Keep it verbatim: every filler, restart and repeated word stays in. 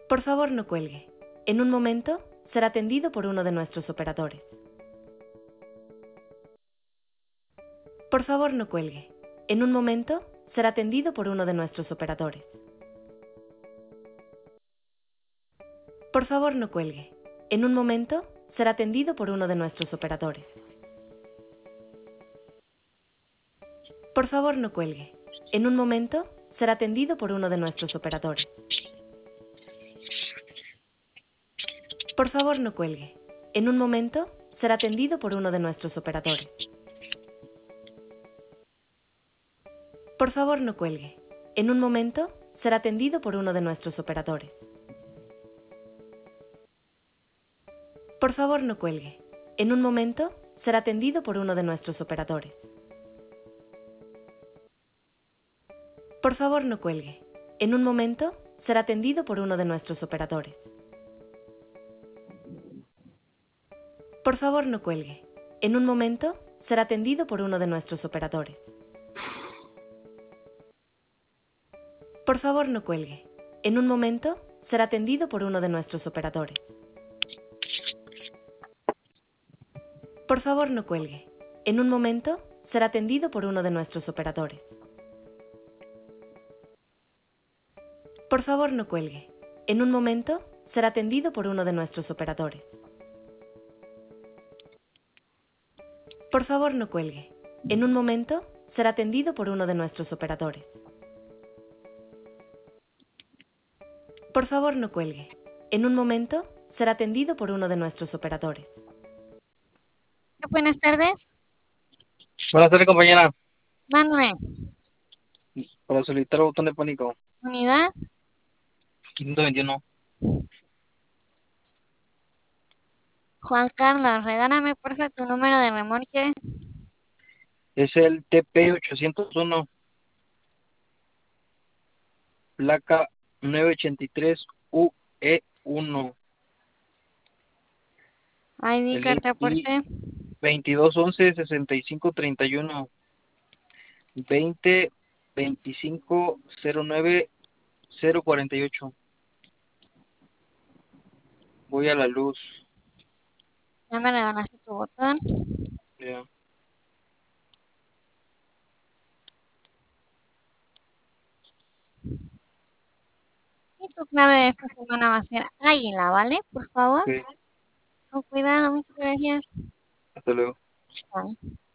Por favor, no cuelgue. En un momento, será atendido por uno de nuestros operadores. Por favor, no cuelgue. En un momento, será atendido por uno de nuestros operadores. Por favor, no cuelgue. En un momento, será atendido por uno de nuestros operadores. Por favor, no cuelgue. En un momento, será atendido por uno de nuestros operadores. Por favor, no cuelgue. En un momento, será atendido por uno de nuestros operadores. Por favor, no cuelgue. En un momento, será atendido por uno de nuestros operadores. Por favor, no cuelgue. En un momento, será atendido por uno de nuestros operadores. Por favor, no cuelgue. En un momento, será atendido por uno de nuestros operadores. Por favor, no cuelgue. En un momento, será atendido por uno de nuestros operadores. Por favor, no cuelgue. En un momento, será atendido por uno de nuestros operadores. Por favor, no cuelgue. En un momento, será atendido por uno de nuestros operadores. Por favor, no cuelgue. En un momento, será atendido por uno de nuestros operadores. Por favor, no cuelgue. En un momento, será atendido por uno de nuestros operadores. Por favor, no cuelgue. En un momento, será atendido por uno de nuestros operadores. Buenas tardes. Buenas tardes, compañera. Manuel, Para solicitar botón de pánico. unidad. quinientos veintiuno. Juan Carlos, regálame porfa tu número de remolque. Es el T P ochocientos uno. Placa nueve ochenta y tres U E uno. I D, El carta I porte. veintidós once sesenta y cinco treinta y uno. veinte veinticinco cero nueve cero cuarenta y ocho. Voy a la luz. Ya me regalaste tu botón. Ya. Y tu clave de esta semana va a ser Águila, ¿vale? Por favor. Ok. Con cuidado, muchas gracias. Hasta luego. Bye.